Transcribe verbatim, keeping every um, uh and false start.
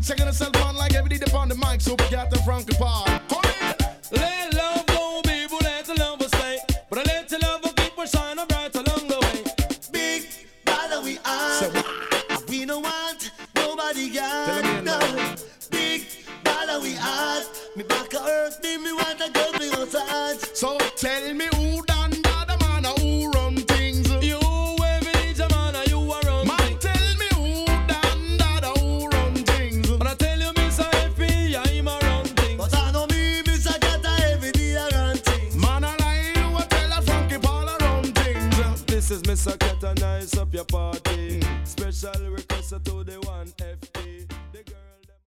Checking herself on like every day upon the mic, so we got the Frankie Paul.